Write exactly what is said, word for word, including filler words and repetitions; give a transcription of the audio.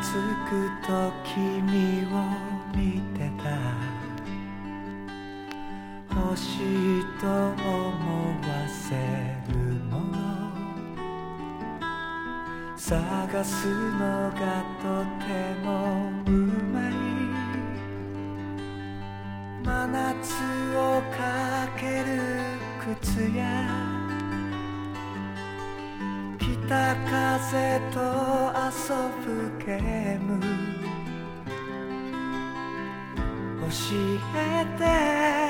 つくと君を見てた欲しいと思わせるもの探すのがとてもうまい真夏をかける靴や北風と遊ぶゲーム教えて